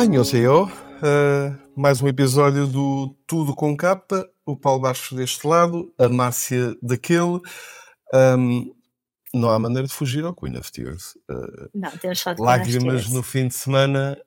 Annyeonghaseyo, mais um episódio do Tudo com Capa, o Paulo Baixo deste lado, a Márcia daquele. Não há maneira de fugir ao Queen of Tears. Não, temos falado de Lágrimas no fim de semana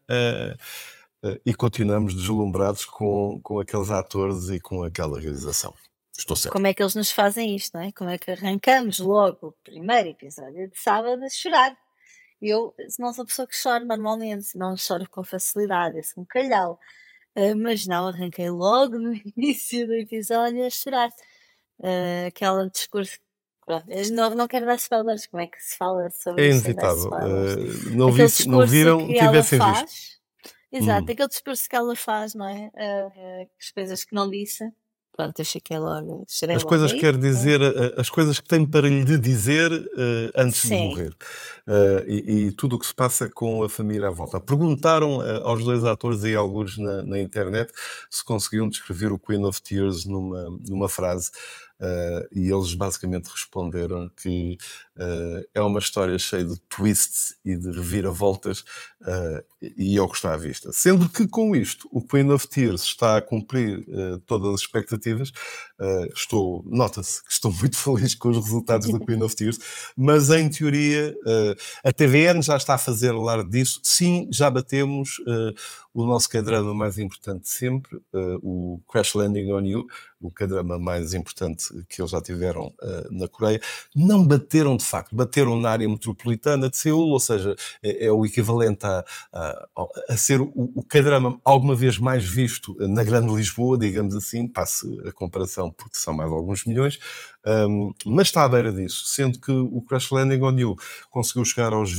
e continuamos deslumbrados com aqueles atores e com aquela realização. Estou certo. Como é que eles nos fazem isto, não é? Como é que arrancamos logo o primeiro episódio de sábado a chorar? Eu não sou a pessoa que chora normalmente, não choro com facilidade, sou um calhau. Mas não, arranquei logo no início do episódio a chorar. Aquele discurso. Pronto, eu não quero dar spoilers, como é que se fala sobre É isso sem dar inevitável. spoilers? Não Aquele viram, que ela tivessem visto. faz. Exato, aquele discurso que ela faz, não é? As coisas que não disse. Pronto, eu fiquei logo, chorei As logo coisas aí. que quer dizer, as coisas que tem para lhe dizer antes de Sim. morrer. E tudo o que se passa com a família à volta. Perguntaram aos dois atores e alguns na internet se conseguiam descrever o Queen of Tears numa frase. E eles basicamente responderam que é uma história cheia de twists e de reviravoltas e ao que está à vista. Sendo que com isto o Queen of Tears está a cumprir todas as expectativas. Nota-se que estou muito feliz com os resultados do Queen of Tears, mas em teoria a TVN já está a fazer alarde disso. Sim, já batemos o nosso K-drama mais importante de sempre, o Crash Landing on You, o K-drama mais importante que eles já tiveram na Coreia. Não bateram de facto, bateram na área metropolitana de Seul, ou seja, é o equivalente a ser o K-drama alguma vez mais visto na Grande Lisboa, digamos assim, passe a comparação porque são mais alguns milhões, mas está à beira disso, sendo que o Crash Landing on You conseguiu chegar aos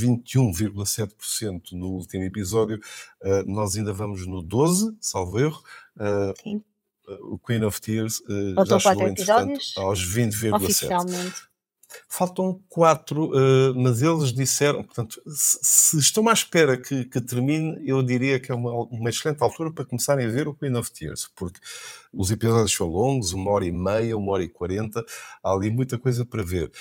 21,7% no último episódio. Nós ainda vamos no 12, salvo erro. Sim. O Queen of Tears Faltam já chegou, 4 entretanto, episódios, aos 20,7%. oficialmente. Faltam 4, mas eles disseram, portanto, se estão à espera que termine, eu diria que é uma excelente altura para começarem a ver o Queen of Tears, porque os episódios são longos, 1h30, 1h40, há ali muita coisa para ver.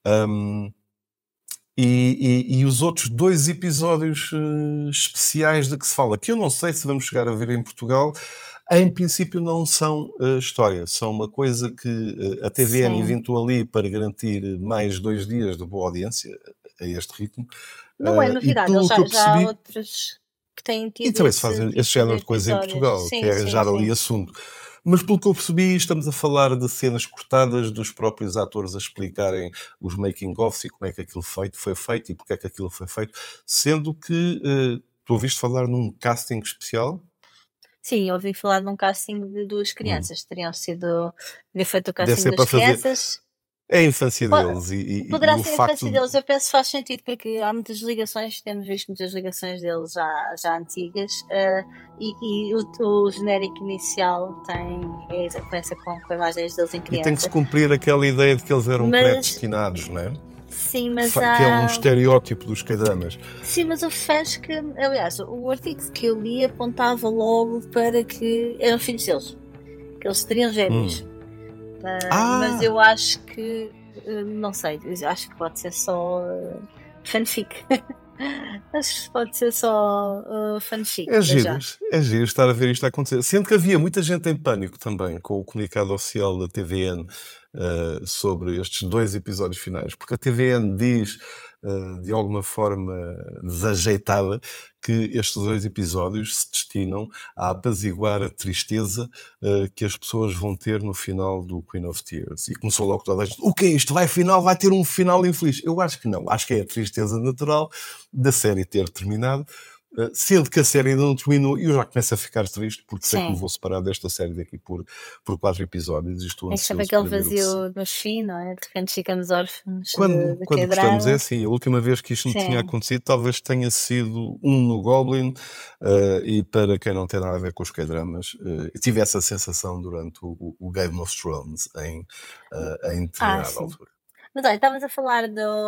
E os outros 2 episódios especiais de que se fala, que eu não sei se vamos chegar a ver em Portugal, em princípio não são história, são uma coisa que a TVN Sim. inventou ali para garantir mais 2 dias de boa audiência a este ritmo. Não é E novidade, pelo eles que eu já há percebi, outros que têm e tido também se esse faz tipo esse género de coisa em episódios. Portugal, que é arranjar ali assunto. Mas pelo que eu percebi, estamos a falar de cenas cortadas dos próprios atores a explicarem os making-ofs e como é que aquilo foi feito e porque é que aquilo foi feito, sendo que tu ouviste falar num casting especial? Sim, eu ouvi falar de um casting de 2 crianças, teria feito o Deve casting ser das para fazer... crianças. É a infância deles Poderá e o ser a facto infância deles, eu penso que faz sentido, porque há muitas ligações, temos visto muitas ligações deles já antigas, e o genérico inicial começa com imagens deles em E criança. tem que se cumprir aquela ideia de que eles eram Mas- predestinados, não é? Sim, mas Que é um estereótipo dos K-dramas. Sim, mas o fãs que, aliás, o artigo que eu li apontava logo para que eram filhos deles, que eles teriam gêmeos. Mas eu acho que, não sei, eu acho que pode ser só fanfic. Acho que pode ser só fanfic. É giro estar a ver isto a acontecer. Sendo que havia muita gente em pânico também com o comunicado oficial da TVN sobre estes 2 episódios finais, porque a TVN diz de alguma forma desajeitada que estes 2 episódios se destinam a apaziguar a tristeza que as pessoas vão ter no final do Queen of Tears. E começou logo toda a gente: o que é isto? Vai ter um final infeliz? Eu acho que não. Acho que é a tristeza natural da série ter terminado. Sendo que a série ainda não terminou, e eu já começo a ficar triste porque sei que me vou separar desta série daqui por 4 episódios e estou É ansioso sempre aquele para ver o que vazio no fim, não é? De repente ficamos órfãos Quando de gostamos, K-drama. é assim, a última vez que isto me tinha acontecido talvez tenha sido no Goblin, e para quem não tem nada a ver com os K-dramas, tive essa sensação durante o Game of Thrones em determinada altura. Mas olha, estavas a falar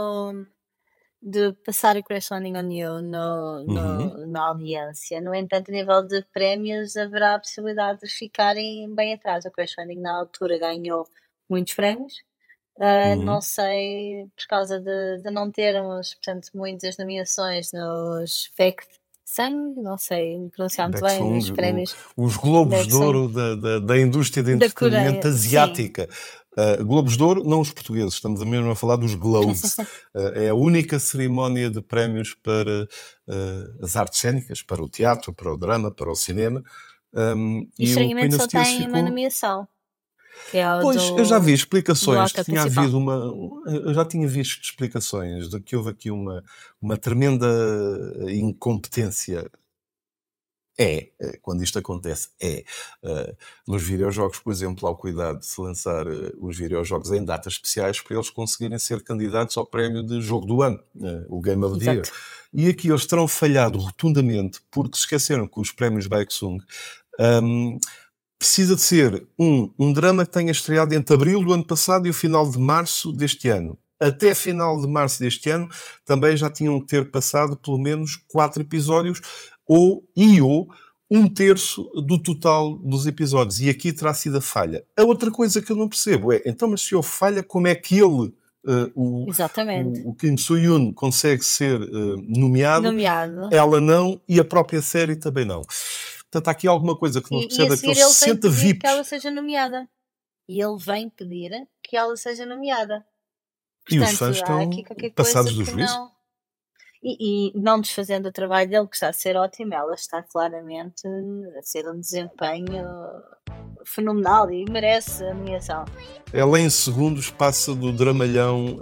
de passar o Crash Landing on You na audiência. No entanto, a nível de prémios, haverá a possibilidade de ficarem bem atrás. O Crash Landing, na altura, ganhou muitos prémios. Não sei, por causa de não termos, portanto, muitas nomeações nos Sang, não sei pronunciar muito bem os Baeksung, prémios os Globos de Baeksung Ouro da indústria de da entretenimento Coreia, sim. asiática. Globos de Ouro, não os portugueses, estamos mesmo a falar dos Globes. É a única cerimónia de prémios para as artes cênicas, para o teatro, para o drama, para o cinema. E E o Queen estranhamente só of Tears tem uma ficou. nomeação, que é o Pois, eu já vi do explicações que ator tinha principal. havido eu já tinha visto explicações de que houve aqui uma tremenda incompetência. Quando isto acontece, nos videojogos, por exemplo, há o cuidado de se lançar os videojogos em datas especiais para eles conseguirem ser candidatos ao prémio de jogo do ano, o Game of the Year. Exato. E aqui eles terão falhado rotundamente porque se esqueceram que os prémios Baeksung precisa de ser um drama que tenha estreado entre abril do ano passado e o final de março deste ano. Até final de março deste ano também já tinham que ter passado pelo menos 4 episódios ou um terço do total dos episódios. E aqui terá sido a falha. A outra coisa que eu não percebo então, mas se houve falha, como é que ele, Exatamente. o Kim Soo-hyun, consegue ser nomeado, Nomeado. ela não, e a própria série também não. Portanto, há aqui alguma coisa que não se E a percebe, seguir aqueles ele vem 60 pedir que ela VIPs. seja nomeada. E ele vem pedir que ela seja nomeada. E os Portanto, fãs há aqui estão qualquer coisa passados do que juízo. não. E não desfazendo o trabalho dele, que está a ser ótimo, ela está claramente a ser um desempenho fenomenal e merece a nomeação. Ela em segundos passa do dramalhão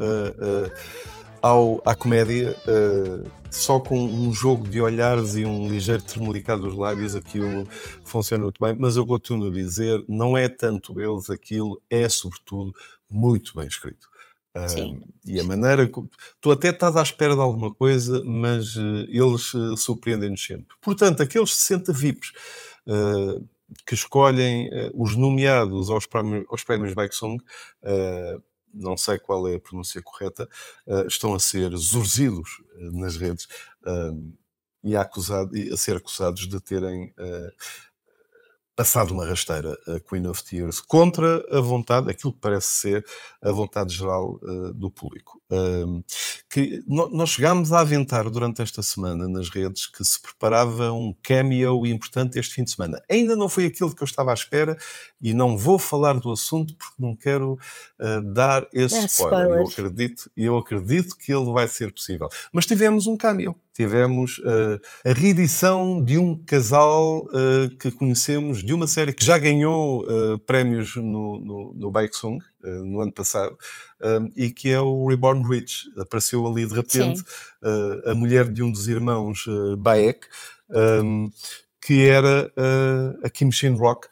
à comédia, só com um jogo de olhares e um ligeiro tremelicado dos lábios aquilo funciona muito bem, mas eu continuo a dizer, não é tanto eles, aquilo é sobretudo muito bem escrito. Sim. E a maneira. Tu até estás à espera de alguma coisa, mas eles surpreendem-nos sempre. Portanto, aqueles 60 VIPs que escolhem os nomeados aos prémios Baeksung, não sei qual é a pronúncia correta, estão a ser zorzidos nas redes e a ser acusados de terem passado uma rasteira a Queen of Tears contra a vontade, aquilo que parece ser a vontade geral do público. Nós chegámos a aventar durante esta semana nas redes que se preparava um cameo importante este fim de semana. Ainda não foi aquilo que eu estava à espera e não vou falar do assunto porque não quero dar esse spoiler. Eu acredito que ele vai ser possível. Mas tivemos um cameo. Tivemos a reedição de um casal que conhecemos, de uma série que já ganhou prémios no Baeksung no ano passado, e que é o Reborn Rich. Apareceu ali de repente a mulher de um dos irmãos Baek, que era a Kim Shin-rock,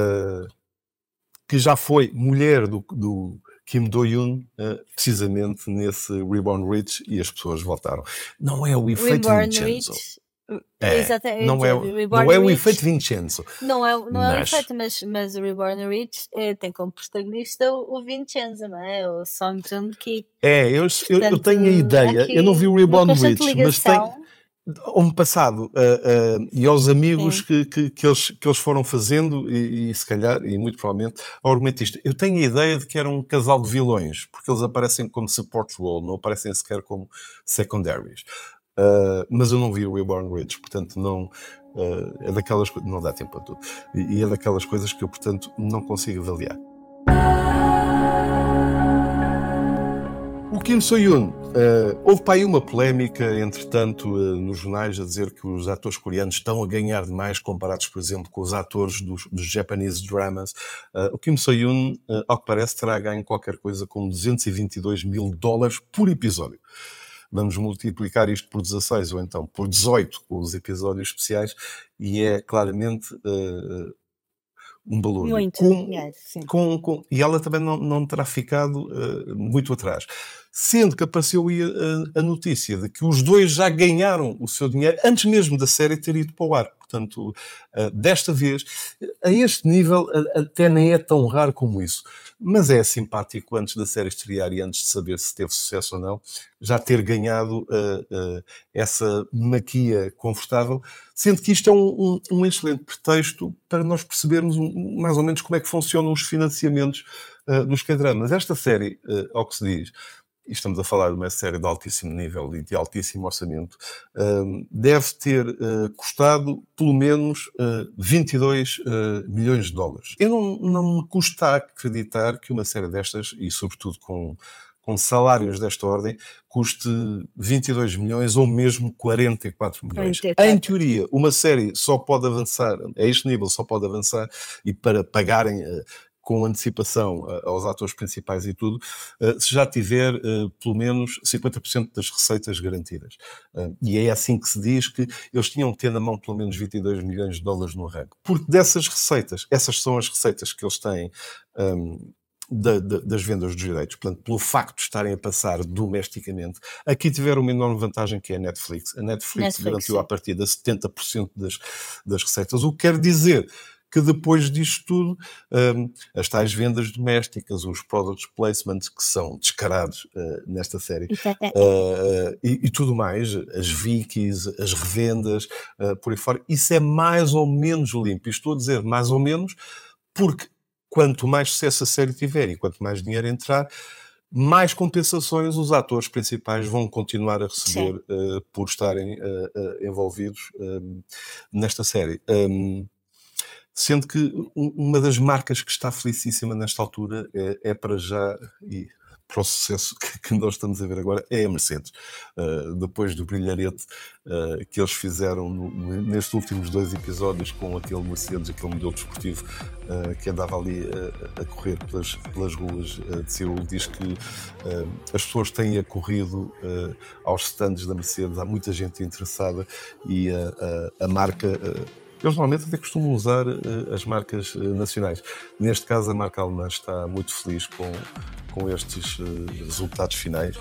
que já foi mulher do Kim Do-yoon, precisamente nesse Reborn Rich, e as pessoas votaram. Não é o efeito Vincenzo. Exatamente, não é o efeito Vincenzo. Não é o efeito, mas o Reborn Rich tem como protagonista o Vincenzo, não é? O Song Joong-ki. Eu tenho a ideia, eu não vi o Reborn Rich, mas tenho um passado e aos amigos que eles foram fazendo e se calhar, e muito provavelmente, ao argumentista. Eu tenho a ideia de que era um casal de vilões, porque eles aparecem como support role, não aparecem sequer como secondaries. Mas eu não vi o Reborn Rich, portanto não é daquelas coisas, não dá tempo a tudo, e é daquelas coisas que eu, portanto, não consigo avaliar. O Kim Soo-hyun, houve para aí uma polémica, entretanto, nos jornais a dizer que os atores coreanos estão a ganhar demais comparados, por exemplo, com os atores dos Japanese dramas. O Kim Soo-hyun, ao que parece, terá ganho qualquer coisa como $222 mil por episódio. Vamos multiplicar isto por 16 ou então por 18 com os episódios especiais e é claramente um valor. Muito dinheiro, sim. E ela também não terá ficado muito atrás. Sendo que apareceu aí a notícia de que os dois já ganharam o seu dinheiro antes mesmo da série ter ido para o ar. Portanto, desta vez, a este nível, até nem é tão raro como isso. Mas é simpático, antes da série estrear e antes de saber se teve sucesso ou não, já ter ganhado essa maquia confortável, sendo que isto é um excelente pretexto para nós percebermos mais ou menos como é que funcionam os financiamentos dos K-dramas. Esta série, ao que se diz, e estamos a falar de uma série de altíssimo nível e de altíssimo orçamento, deve ter custado pelo menos 22 milhões de dólares. Eu não me custa acreditar que uma série destas, e sobretudo com salários desta ordem, custe 22 milhões ou mesmo 44 milhões. 44. Em teoria, uma série só pode avançar, a este nível só pode avançar, e para pagarem com antecipação aos atores principais e tudo, se já tiver pelo menos 50% das receitas garantidas. E é assim que se diz que eles tinham que ter na mão pelo menos 22 milhões de dólares no arranque. Porque dessas receitas, essas são as receitas que eles têm das vendas dos direitos, portanto, pelo facto de estarem a passar domesticamente. Aqui tiveram uma enorme vantagem, que é a Netflix. A Netflix garantiu sim. à partida 70% das receitas, o que quer dizer que depois disto tudo, as tais vendas domésticas, os product placements, que são descarados nesta série, e tudo mais, as Vikis, as revendas, por aí fora, isso é mais ou menos limpo. E estou a dizer mais ou menos porque quanto mais sucesso a série tiver e quanto mais dinheiro entrar, mais compensações os atores principais vão continuar a receber por estarem envolvidos nesta série. Sendo que uma das marcas que está felicíssima nesta altura é para já, e para o sucesso que nós estamos a ver agora, é a Mercedes. Depois do brilharete que eles fizeram nestes últimos 2 episódios com aquele Mercedes, aquele modelo desportivo que andava ali a correr pelas ruas de Seul, diz que as pessoas têm acorrido aos stands da Mercedes, há muita gente interessada, e a marca... Eles normalmente até costumam usar as marcas nacionais. Neste caso, a marca alemã está muito feliz com estes resultados finais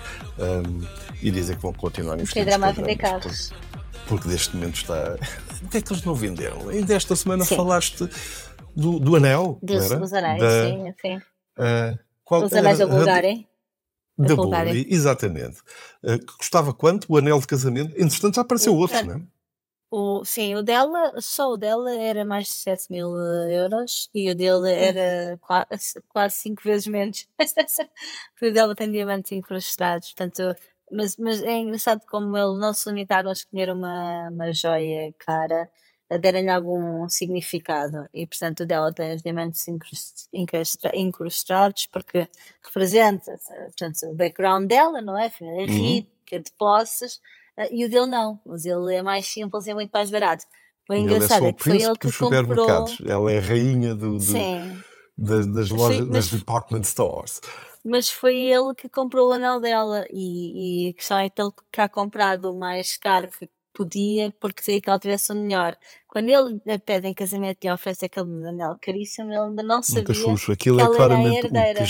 e dizem que vão continuar a investir. Tem drama a vender carros. Porque neste momento está... O que é que eles não venderam? Ainda esta semana falaste do anel, não era? Dos anéis, sim. Os anéis da Bulgária. Da Bulgária, exatamente. Que custava quanto? O anel de casamento? Entretanto, já apareceu outro, não é? Sim, só o dela era mais de 7.000 euros e o dele era quase 5 vezes menos. Porque o dela tem diamantes incrustados, portanto, mas é engraçado como ele não se limitaram a escolher uma joia cara, a darem-lhe algum significado. E, portanto, o dela tem os diamantes incrustados porque representa, portanto, o background dela, não é? Família rica, de posses. E o dele não, mas ele é mais simples e é muito mais barato. O engraçado é que foi ele que comprou. Ela é a rainha das lojas, das department stores. Mas foi ele que comprou o anel dela e a questão é que ele cá comprado o mais caro que podia, porque queria que ela tivesse o melhor. Quando ele lhe pede em casamento e oferece aquele anel caríssimo, ele ainda não sabia que ela era a herdeira.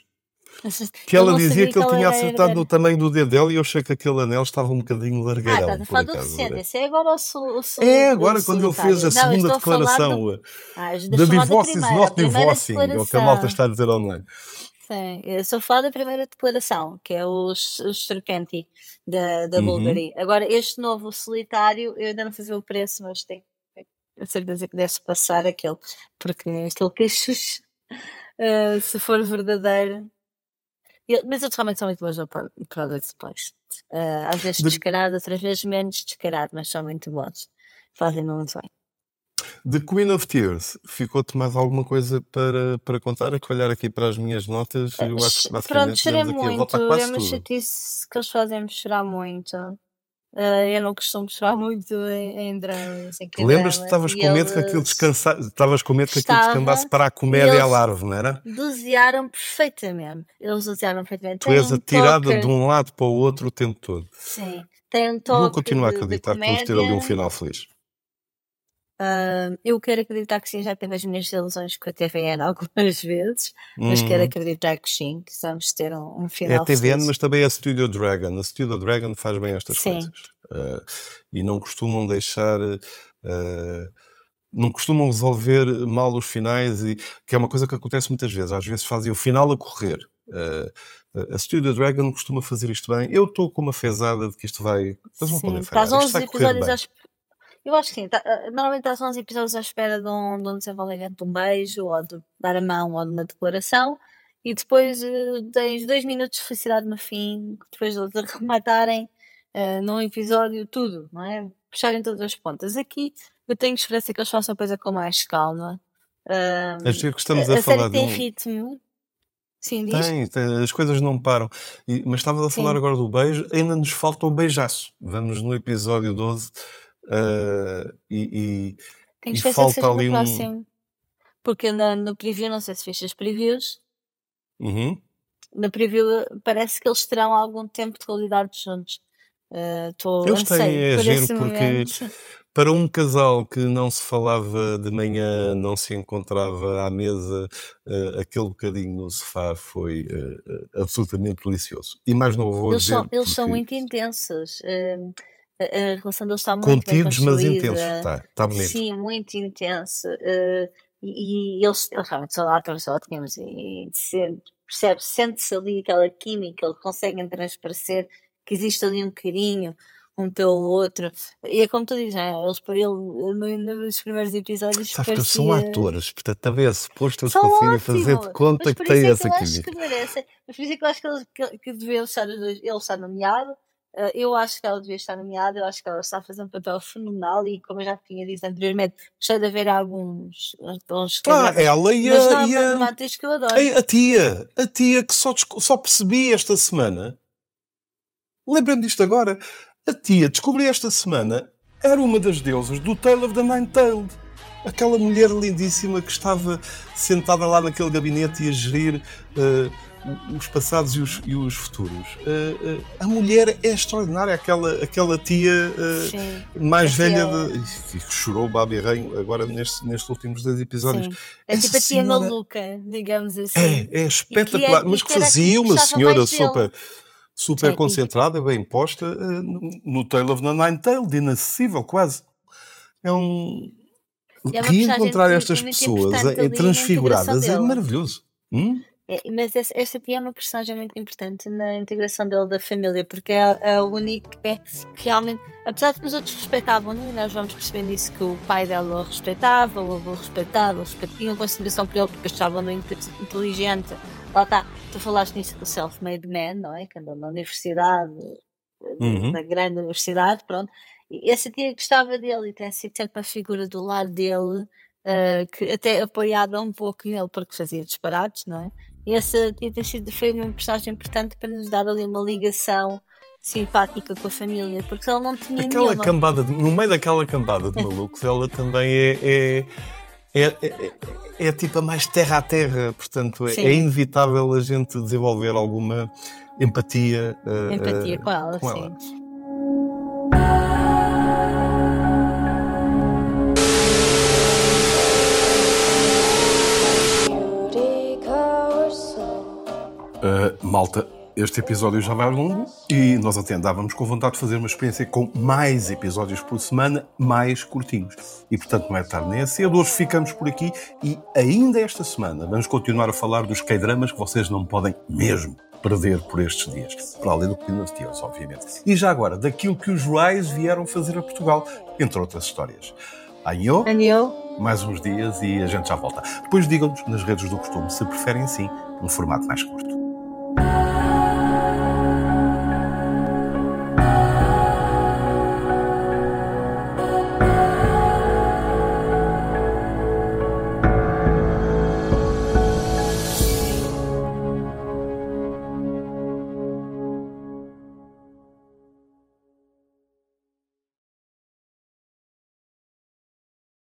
Que ela dizia que ele tinha acertado no tamanho do dedo dela, e eu achei que aquele anel estava um bocadinho largueirão. Estás a falar do recente, esse é agora o agora quando ele fez a segunda declaração. The divorce is not divorcing, é o que a malta está a dizer online. Sim, eu estou a falar da primeira declaração, que é os Serpenti da Bulgária. Agora, este novo solitário, eu ainda não fiz o preço, mas tenho a certeza que deve passar aquele, porque aquele queixos, se for verdadeiro. Mas eles realmente são muito bons no product placement. Às vezes descarado, outras vezes menos descarado, mas são muito bons. Fazem-me muito bem. The Queen of Tears, ficou-te mais alguma coisa para contar? A olhar aqui para as minhas notas, eu acho que basicamente chorei muito, é uma chatice que eles fazem-me chorar muito. Eu não costumo chorar muito em dramas. Lembras-te que estavas com medo que aquilo descambasse para a comédia à larva, não era? Dosearam perfeitamente. Eles dosearam perfeitamente. Tu és atirada de um lado para o outro o tempo todo. Sim. Tem um toque. Eu continuo a acreditar que vamos ter ali um final feliz. Eu quero acreditar que sim, já teve as minhas ilusões com a TVN algumas vezes, mas quero acreditar que sim, que vamos ter um final feliz. É a TVN, feliz. mas também é a Studio Dragon. A Studio Dragon faz bem estas coisas. E não costumam deixar... não costumam resolver mal os finais, e que é uma coisa que acontece muitas vezes. Às vezes fazem o final a correr. A Studio Dragon costuma fazer isto bem. Eu estou com uma fezada de que isto vai... Eles não podem falhar. Estás 11 episódios eu acho que sim. Normalmente estás 11 episódios à espera de um desenvolvimento de um beijo, ou de dar a mão, ou de uma declaração, e depois tens 2 minutos de felicidade no fim, depois eles arrematarem num episódio tudo, não é? Puxarem todas as pontas. Aqui eu tenho esperança que eles façam a coisa com mais calma. É Hum, giro que estamos a a série falar de tem um. ritmo. Sim, diz? Tem, as coisas não param. Mas estavas a falar Sim. agora do beijo, ainda nos falta o beijaço. Vamos no episódio 12, ah, Tenho e esperança que falta seja no ali um. próximo. Porque no preview, não sei se viste as previews, Uhum. na preview parece que eles terão algum tempo de qualidade juntos. Estou Eles têm, anseio é por giro esse porque momento. para um casal que não se falava de manhã, não se encontrava à mesa, aquele bocadinho no sofá foi absolutamente delicioso. E mais não vou dizer Eles são porque muito intensos. A relação deles está muito bem contidos, mas intensos. construída. Tá bonito. Sim, muito intenso. E eles realmente são atores ótimos e percebe, sente-se ali aquela química, eles conseguem transparecer que existe ali um carinho um pelo outro. E é como tu dizes, nos primeiros episódios Sabes que eles são parecia. atores, portanto, também é suposto eles São conseguirem fazer de ótimos! conta Mas que por isso têm é que essa eu acho que química. merecem. Mas por isso é que eu acho que deviam estar os dois. Ele está nomeado. Eu acho que ela devia estar nomeada. Eu acho que ela está a fazer um papel fenomenal. E como eu já tinha dito anteriormente, gostei de haver alguns dramas. Ela Mas não é uma atriz que eu adoro. a tia que só percebi esta semana. Lembra-me disto agora. A tia, descobri esta semana, era uma das deusas do Tale of the Nine-Tailed. Aquela mulher lindíssima que estava sentada lá naquele gabinete e a gerir os passados e os futuros. A mulher é extraordinária, aquela tia Sim. mais A velha tia, que chorou babi ranho agora nestes últimos 2 episódios. sim. É Essa tipo a tia senhora maluca, digamos assim. é espetacular, E mas que que era a que fazia uma gostava senhora mais dele. super Sim, diz. concentrada, bem posta, no Tale of the Nine-Tailed, inacessível quase. É um. E é uma personagem Reencontrar estas muito pessoas importante ali na integração transfiguradas é dele. maravilhoso. Mas essa tia é uma personagem muito importante na integração dele da família, porque é o único que realmente, apesar de que os outros respeitavam-no, e nós vamos percebendo isso, que o pai dela o respeitava, o avô respeitava, tinham consideração por ele porque achavam-no inteligente. Lá está, tu falaste nisso do self-made man, não é? Que andou na universidade, na grande universidade, pronto. E essa tia gostava dele e tem sido sempre a figura do lado dele, que até apoiada um pouco nele porque fazia disparates, não é? E essa tia foi uma personagem importante para nos dar ali uma ligação simpática com a família, porque ele não tinha Aquela nenhuma. cambada, no meio daquela cambada de malucos, ela também é tipo a mais terra a terra, portanto é Sim, inevitável a gente desenvolver alguma empatia empatia com ela, com sim. ela. Malta, este episódio já vai longo e nós até andávamos com vontade de fazer uma experiência com mais episódios por semana, mais curtinhos. E portanto não é tarde nem é cedo, hoje ficamos por aqui e ainda esta semana vamos continuar a falar dos K-dramas que vocês não podem mesmo perder por estes dias. Para além do Queen of Tears, obviamente. E já agora, daquilo que os Rise vieram fazer a Portugal, entre outras histórias. Anhô, mais uns dias e a gente já volta. Depois digam-nos nas redes do costume se preferem sim um formato mais curto.